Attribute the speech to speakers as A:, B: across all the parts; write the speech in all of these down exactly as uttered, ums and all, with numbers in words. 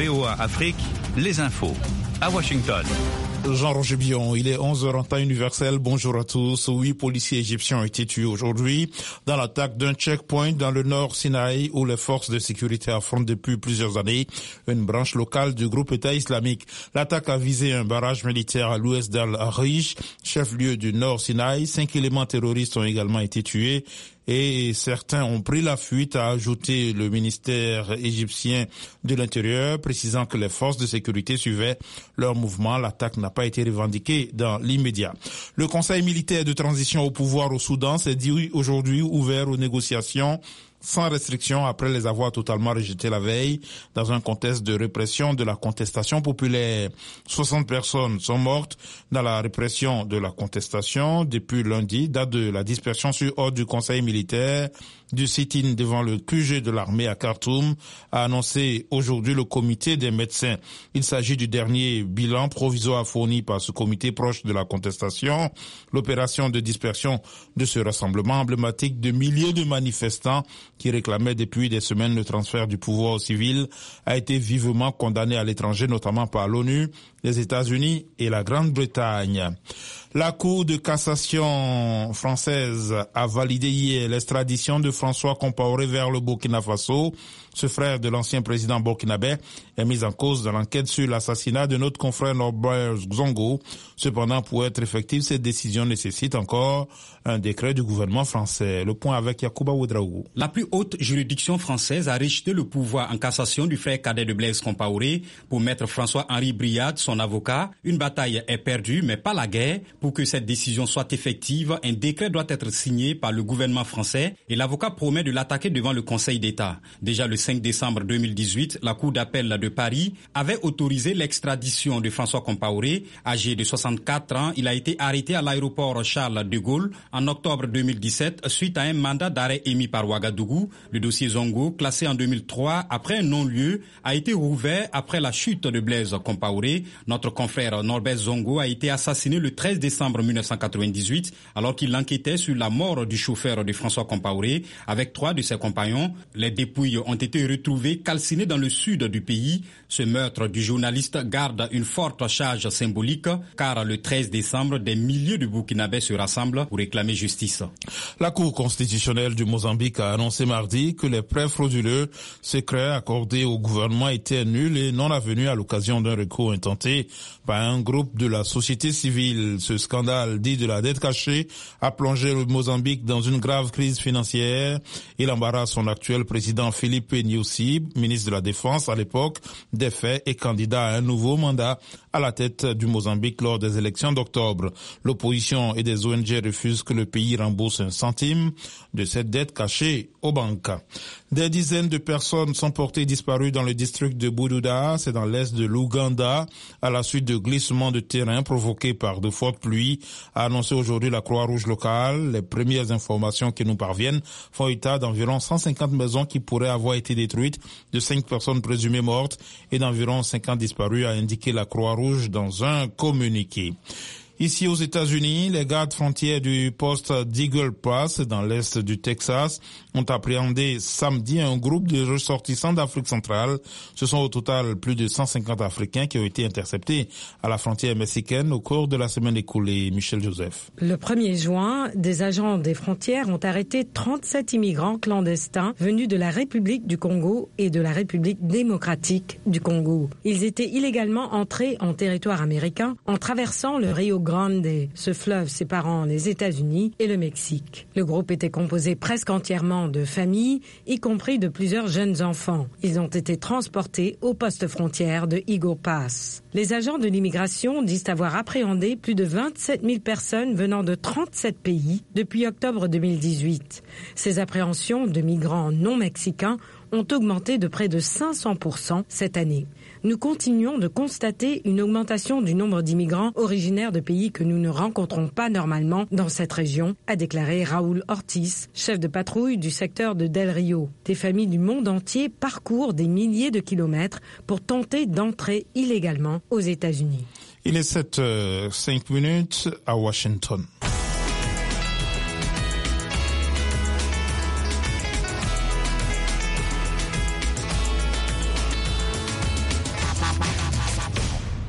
A: V O A Afrique, les infos. À Washington.
B: Jean-Roger Bion, il est onze heures en temps universel. Bonjour à tous. Huit policiers égyptiens ont été tués aujourd'hui dans l'attaque d'un checkpoint dans le nord Sinaï où les forces de sécurité affrontent depuis plusieurs années une branche locale du groupe État islamique. L'attaque a visé un barrage militaire à l'ouest d'Al-Arish, chef-lieu du nord Sinaï. Cinq éléments terroristes ont également été tués et certains ont pris la fuite, a ajouté le ministère égyptien de l'Intérieur, précisant que les forces de sécurité suivaient leur mouvement. L'attaque n'a pas été revendiquée dans l'immédiat. Le Conseil militaire de transition au pouvoir au Soudan s'est dit aujourd'hui ouvert aux négociations sans restriction après les avoir totalement rejetés la veille dans un contexte de répression de la contestation populaire. soixante personnes sont mortes dans la répression de la contestation depuis lundi, date de la dispersion sur ordre du Conseil militaire du sit-in devant le Q G de l'armée à Khartoum, a annoncé aujourd'hui le comité des médecins. Il s'agit du dernier bilan provisoire fourni par ce comité proche de la contestation. L'opération de dispersion de ce rassemblement emblématique de milliers de manifestants qui réclamaient depuis des semaines le transfert du pouvoir aux civils a été vivement condamnée à l'étranger, notamment par l'ONU, les États-Unis et la Grande-Bretagne. La Cour de cassation française a validé hier l'extradition de François Compaoré vers le Burkina Faso. Ce frère de l'ancien président burkinabé est mis en cause dans l'enquête sur l'assassinat de notre confrère Norbert Zongo. Cependant, pour être effective, cette décision nécessite encore un décret du gouvernement français. Le point avec Yacouba Ouedraogo.
C: La plus haute juridiction française a rejeté le pouvoir en cassation du frère cadet de Blaise Compaoré pour maître François-Henri Briard, son avocat. Une bataille est perdue, mais pas la guerre. Pour que cette décision soit effective, un décret doit être signé par le gouvernement français et l'avocat promet de l'attaquer devant le Conseil d'État. Déjà le cinq décembre deux mille dix-huit, la Cour d'appel de Paris avait autorisé l'extradition de François Compaoré. Âgé de soixante-quatre ans, il a été arrêté à l'aéroport Charles de Gaulle en octobre deux mille dix-sept suite à un mandat d'arrêt émis par Ouagadougou. Le dossier Zongo, classé en deux mille trois après un non-lieu, a été rouvert après la chute de Blaise Compaoré. Notre confrère Norbert Zongo a été assassiné le treize décembre mille neuf cent quatre-vingt-dix-huit alors qu'il enquêtait sur la mort du chauffeur de François Compaoré avec trois de ses compagnons. Les dépouilles ont été retrouvées calcinées dans le sud du pays. Ce meurtre du journaliste garde une forte charge symbolique car le treize décembre, des milliers de Burkinabés se rassemblent pour réclamer justice.
B: La Cour constitutionnelle du Mozambique a annoncé mardi que les prêts frauduleux secrets accordés au gouvernement étaient nuls et non avenus à l'occasion d'un recours intenté par un groupe de la société civile. Ce scandale dit de la dette cachée a plongé le Mozambique dans une grave crise financière. Il embarrasse son actuel président Philippe Nyusi, ministre de la Défense à l'époque des faits et candidat à un nouveau mandat à la tête du Mozambique lors des élections d'octobre. L'opposition et des O N G refusent que le pays rembourse un centime de cette dette cachée aux banques. Des dizaines de personnes sont portées disparues dans le district de Bududa, c'est dans l'est de l'Ouganda, à la suite de glissements de terrain provoqués par de fortes pluies, a annoncé aujourd'hui la Croix-Rouge locale. Les premières informations qui nous parviennent font état d'environ cent cinquante maisons qui pourraient avoir été détruites, de cinq personnes présumées mortes et d'environ cinquante disparus, a indiqué la Croix-Rouge dans un communiqué. Ici aux États-Unis, les gardes frontières du poste d'Eagle Pass dans l'est du Texas ont appréhendé samedi un groupe de ressortissants d'Afrique centrale. Ce sont au total plus de cent cinquante Africains qui ont été interceptés à la frontière mexicaine au cours de la semaine écoulée. Michel Joseph.
D: Le premier juin, des agents des frontières ont arrêté trente-sept immigrants clandestins venus de la République du Congo et de la République démocratique du Congo. Ils étaient illégalement entrés en territoire américain en traversant le Rio Grande, ce fleuve séparant les États-Unis et le Mexique. Le groupe était composé presque entièrement de familles, y compris de plusieurs jeunes enfants. Ils ont été transportés au poste frontière de Eagle Pass. Les agents de l'immigration disent avoir appréhendé plus de vingt-sept mille personnes venant de trente-sept pays depuis octobre deux mille dix-huit. Ces appréhensions de migrants non mexicains ont augmenté de près de cinq cents pour cent cette année. Nous continuons de constater une augmentation du nombre d'immigrants originaires de pays que nous ne rencontrons pas normalement dans cette région, a déclaré Raúl Ortiz, chef de patrouille du secteur de Del Rio. Des familles du monde entier parcourent des milliers de kilomètres pour tenter d'entrer illégalement aux États-Unis.
B: Il est sept heures cinq minutes à Washington.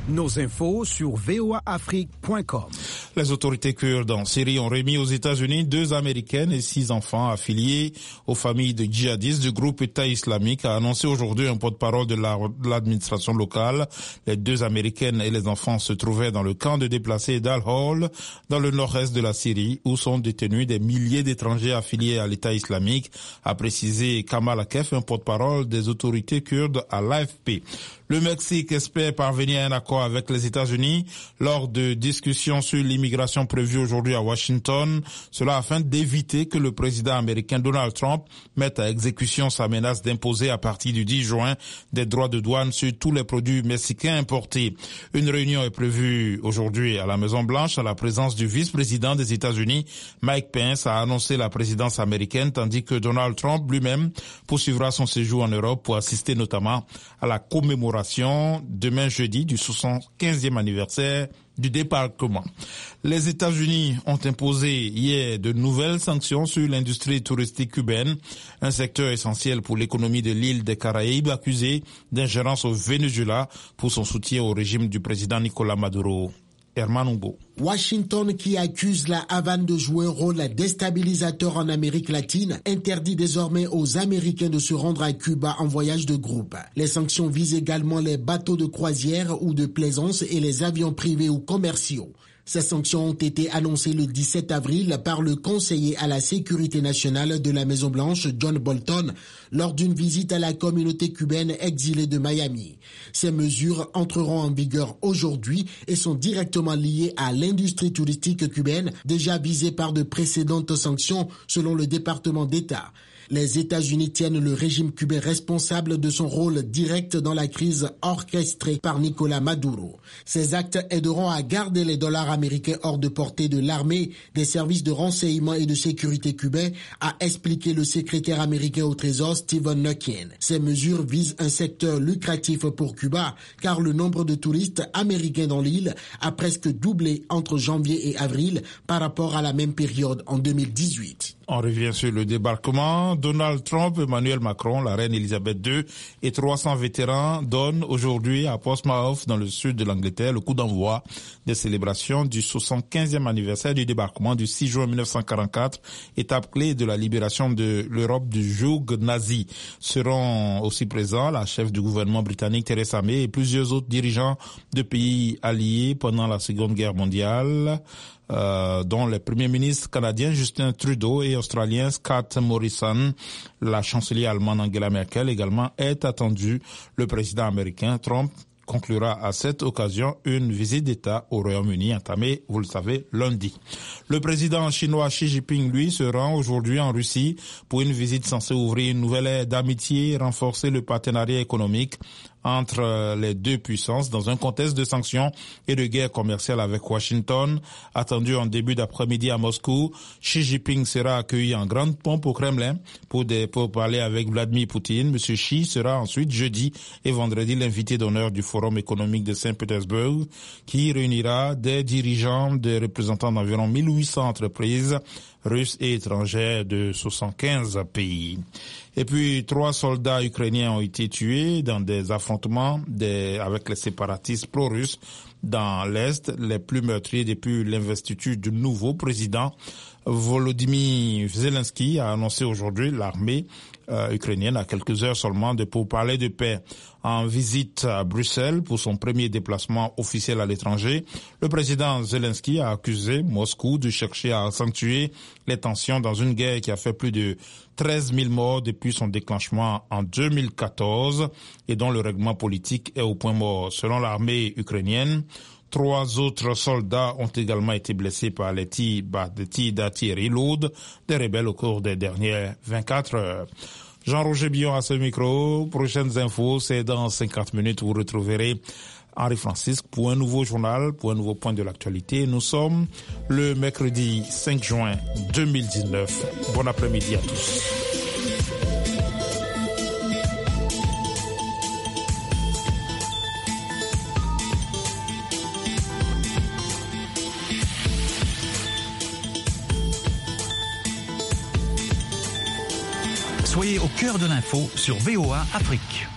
E: Nos infos sur v o a afrique point com.
B: Les autorités kurdes en Syrie ont remis aux États-Unis deux Américaines et six enfants affiliés aux familles de djihadistes du groupe État islamique, a annoncé aujourd'hui un porte-parole de la, de l'administration locale. Les deux Américaines et les enfants se trouvaient dans le camp de déplacés d'Al-Hol, dans le nord-est de la Syrie, où sont détenus des milliers d'étrangers affiliés à l'État islamique, a précisé Kamal Akef, un porte-parole des autorités kurdes à l'A F P. Le Mexique espère parvenir à un accord avec les États-Unis lors de discussions sur l'immigration prévues aujourd'hui à Washington, cela afin d'éviter que le président américain Donald Trump mette à exécution sa menace d'imposer à partir du dix juin des droits de douane sur tous les produits mexicains importés. Une réunion est prévue aujourd'hui à la Maison-Blanche à la présence du vice-président des États-Unis. Mike Pence a annoncé la présidence américaine, tandis que Donald Trump lui-même poursuivra son séjour en Europe pour assister notamment à la commémoration demain jeudi du soixante-quinzième anniversaire du débarquement. Les États-Unis ont imposé hier de nouvelles sanctions sur l'industrie touristique cubaine, un secteur essentiel pour l'économie de l'île des Caraïbes, accusé d'ingérence au Venezuela pour son soutien au régime du président Nicolás Maduro. Herman Humbo.
F: Washington, qui accuse la Havane de jouer un rôle déstabilisateur en Amérique latine, interdit désormais aux Américains de se rendre à Cuba en voyage de groupe. Les sanctions visent également les bateaux de croisière ou de plaisance et les avions privés ou commerciaux. Ces sanctions ont été annoncées le dix-sept avril par le conseiller à la sécurité nationale de la Maison-Blanche, John Bolton, lors d'une visite à la communauté cubaine exilée de Miami. Ces mesures entreront en vigueur aujourd'hui et sont directement liées à l'industrie touristique cubaine, déjà visée par de précédentes sanctions selon le département d'État. Les États-Unis tiennent le régime cubain responsable de son rôle direct dans la crise orchestrée par Nicolás Maduro. Ces actes aideront à garder les dollars américains hors de portée de l'armée, des services de renseignement et de sécurité cubains, a expliqué le secrétaire américain au Trésor Stephen Mnuchin. Ces mesures visent un secteur lucratif pour Cuba, car le nombre de touristes américains dans l'île a presque doublé entre janvier et avril par rapport à la même période en deux mille dix-huit.
B: On revient sur le débarquement. Donald Trump, Emmanuel Macron, la reine Elisabeth deux et trois cents vétérans donnent aujourd'hui à Portsmouth, dans le sud de l'Angleterre, le coup d'envoi des célébrations du soixante-quinzième anniversaire du débarquement du six juin mille neuf cent quarante-quatre, étape clé de la libération de l'Europe du joug nazi. Seront aussi présents la chef du gouvernement britannique Theresa May et plusieurs autres dirigeants de pays alliés pendant la Seconde Guerre mondiale. Euh, dont le premier ministre canadien Justin Trudeau et australien Scott Morrison. La chancelière allemande Angela Merkel également est attendue. Le président américain Trump conclura à cette occasion une visite d'État au Royaume-Uni entamée, vous le savez, lundi. Le président chinois Xi Jinping, lui, se rend aujourd'hui en Russie pour une visite censée ouvrir une nouvelle ère d'amitié et renforcer le partenariat économique entre les deux puissances dans un contexte de sanctions et de guerre commerciale avec Washington. Attendu en début d'après-midi à Moscou, Xi Jinping sera accueilli en grande pompe au Kremlin pour, des, pour parler avec Vladimir Poutine. Monsieur Xi sera ensuite jeudi et vendredi l'invité d'honneur du Forum économique de Saint-Pétersbourg, qui réunira des dirigeants, des représentants d'environ mille huit cents entreprises russes et étrangères de soixante-quinze pays. Et puis, trois soldats ukrainiens ont été tués dans des affrontements des, avec les séparatistes pro-russes dans l'Est, les plus meurtriers depuis l'investiture du nouveau président. Volodymyr Zelensky a annoncé aujourd'hui l'armée euh, ukrainienne à quelques heures seulement de pourparlers de paix. En visite à Bruxelles pour son premier déplacement officiel à l'étranger, le président Zelensky a accusé Moscou de chercher à accentuer les tensions dans une guerre qui a fait plus de treize mille morts depuis son déclenchement en deux mille quatorze et dont le règlement politique est au point mort. Selon l'armée ukrainienne, trois autres soldats ont également été blessés par les tirs d'artillerie lourde des rebelles au cours des dernières vingt-quatre heures. Jean-Roger Billon à ce micro. Prochaines infos, c'est dans cinquante minutes. Vous retrouverez Henri Francisque pour un nouveau journal, pour un nouveau point de l'actualité. Nous sommes le mercredi cinq juin deux mille dix-neuf. Bon après-midi à tous.
A: Soyez au cœur de l'info sur V O A Afrique.